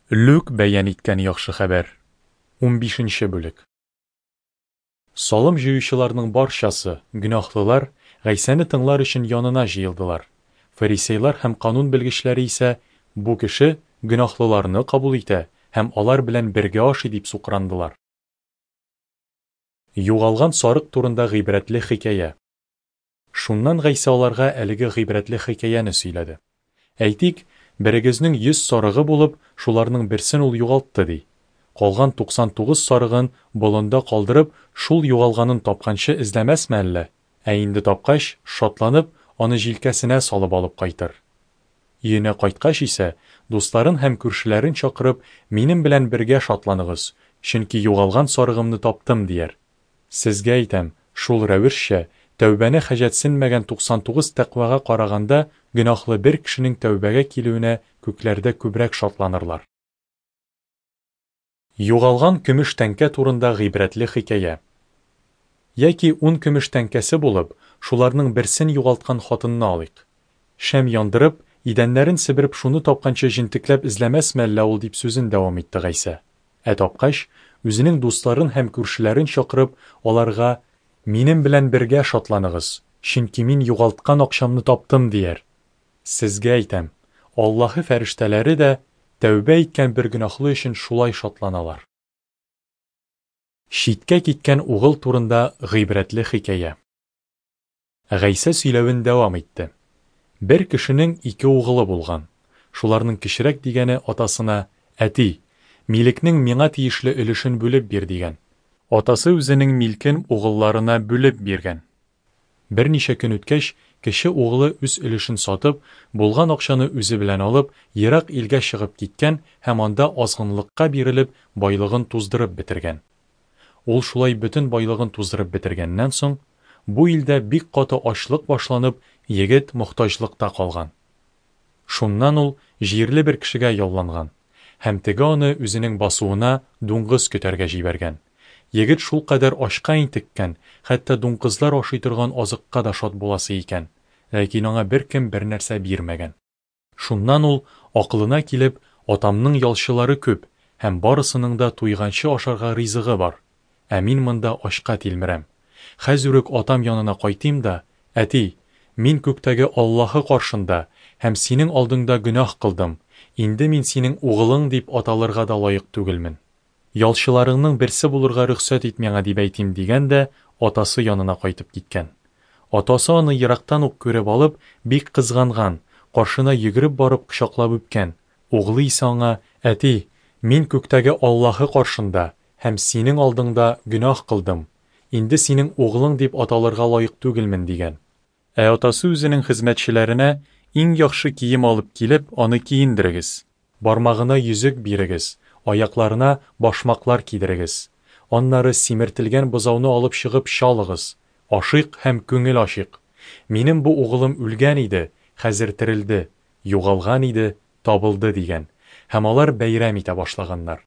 Люк бәян иткән яхшы хәбәр. 15-нче бүлек. Салым җыючыларның барчасы, гөнаһлылар, Гайсаны тыңлар өчен янына җыелдылар. Фарисейлар һәм канун белгечләре исә бу кеше гөнаһлыларны кабул итә һәм алар белән бергә ашый дип сукрандылар. Югалган сарык турында гыйбрәтле хикәя. Шуннан Гайса аларга әлеге гыйбрәтле хикәяне сөйләде. Әйтик, берегезнең 100 сарыгы булып, шуларның берсен ул югалтты ди. Калган 99 сарыгын болында калдырып, шул югалганын тапканчы эзләмәсме әллә? Инде тапкач, шатланып, аны җилкәсенә салып алып кайтыр. Өенә кайткач исә, дусларын һәм күршеләрен чакырып, минем белән бергә шатланыгыз, чөнки югалган сарыгымны таптым дияр. Сезгә әйтәм, шул рәвешчә, тәүбәне хаҗәтсенмәгән 99 тәкъвага караганда, гөнаһлы бер кешенең тәүбәгә килүенә күкләрдә күбрәк шатланырлар. Югалган көмеш тәңкә турында гыйбрәтле хикәя. Яки 10 көмеш тәңкәсе булып, шуларның берсен югалткан хатынны алыйк. Шәм яндырып, идәннәрен себереп шуны тапканчы җентекләп эзләмәсме әллә ул дип сүзен дәвам итте Гайса. Тапкач, үзенең дусларын һәм күршеләрен чакырып, аларга «Минем белән бергә шатланыгыз, чөнки мин югалткан акчамны таптым» дияр. Сезгә әйтәм, Аллаһы фәрештәләре дә тәүбә иткән бер гөнаһлы өчен шулай шатланалар. Шиткә киткән угыл турында гыйбрәтле хикәя. Гайса сөйләвен дәвам итте. Бер кешенең 2 угылы булган. Шуларның кечерәк дигәне атасына: «Әти, милекнең миңа тиешле өлешен бүлеп бир» дигән. Атасы үзенең милкен угылларына бүлеп биргән. Берничә көн үткәч, кеше угылы үз өлешен сатып, булган акчаны үзе белән алып, ерак илгә чыгып киткән һәм анда азгынлыкка бирелеп, байлыгын туздырып бетергән. Ул шулай бөтен байлыгын туздырып бетергәннән соң, бу илдә бик каты ачлык башланып, егет мохтаҗлыкта калган. Шуннан ул җирле бер кешегә ялланган һәм теге аны үзенең басуына дуңгыз көтәргә җибәргән. Егет шул кадәр ачка интеккән, хәтта дуңгызлар ашый торган азыкка да шат буласы икән, ләкин аңа беркем бер нәрсә бирмәгән. Шуннан ул акылына килеп, атамның ялчылары күп һәм барысының да туйганчы ашарга ризыгы бар. Мин монда ачка тилмерәм. Хәзер үк атам янына кайтыйм да: «Әти, мин күктәге Аллаһы каршында һәм синең алдыңда гөнаһ кылдым. Инде мин синең угылың дип аталырга да лаек түгелмен. Ялчыларыңның берсе булырга рөхсәт ит миңа» дип әйтим дигән дә, атасы янына кайтып киткән. Атасы аны ерактан ук күреп алып, бик кызганган, каршына йөгереп барып кочаклап үпкән. Углы исә аңа: «Әти, мин күктәге Аллаһы каршында һәм синең алдыңда гөнаһ кылдым. Инде синең угылың дип аталырга лаек түгелмен» дигән. Атасы үзенең хезмәтчеләренә: «Иң яхшы кием алып килеп, аны киендерегез. Бармагына йөзек бирегез, аякларына башмаклар кидерегез. Аннары симертелгән бозауны алып чыгып чалыгыз. Ашыйк һәм күңел ачыйк. Минем бу угылым үлгән иде, хәзер терелде, югалган иде, табылды» дигән. Һәм алар бәйрәм итә башлаганнар.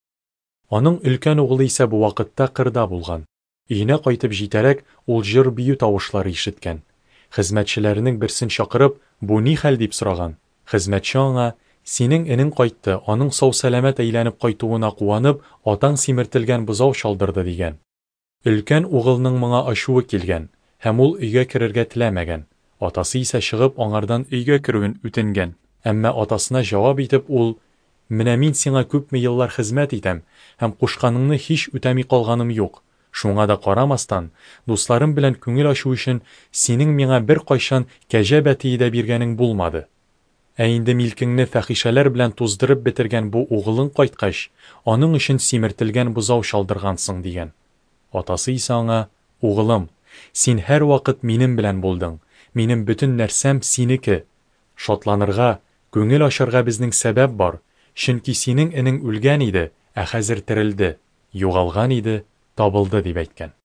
Аның өлкән угылы исә бу вакытта кырда булган. Өенә кайтып җитәрәк, ул җыр бию тавышлары ишеткән. Хезмәтчеләренең берсен чакырып, бу ни хәл дип сораган. Хезмәтче аңа: «Синең энең кайтты, аның сау-сәламәт әйләнеп кайтуына куанып, атаң симертелгән бозау чалдырды» дигән. Өлкән угылның моңа ачуы килгән һәм ул өйгә керергә теләмәгән. Атасы исә чыгып аңардан өйгә керүен үтенгән. Әмма атасына җавап итеп ул: «Менә мин сиңа күпме еллар хезмәт итәм һәм кушканыңны һич үтәми калганым юк. Шуңа да карамастан, дусларым белән күңел ачу өчен синең миңа бер кайчан кәҗә бәтие дә биргәнең булмады. Инде милкеңне фәхишәләр белән туздырып бетергән бу угылың кайткач, аның өчен симертелгән бозау чалдыргансың» дигән. Атасы исә аңа: «Угылым, син һәр вакыт минем белән булдың. Минем бөтен нәрсәм синеке. Шатланырга, күңел ачарга безнең сәбәп бар, чөнки синең энең үлгән иде, хәзер терелде, югалган иде, табылды» дип әйткән.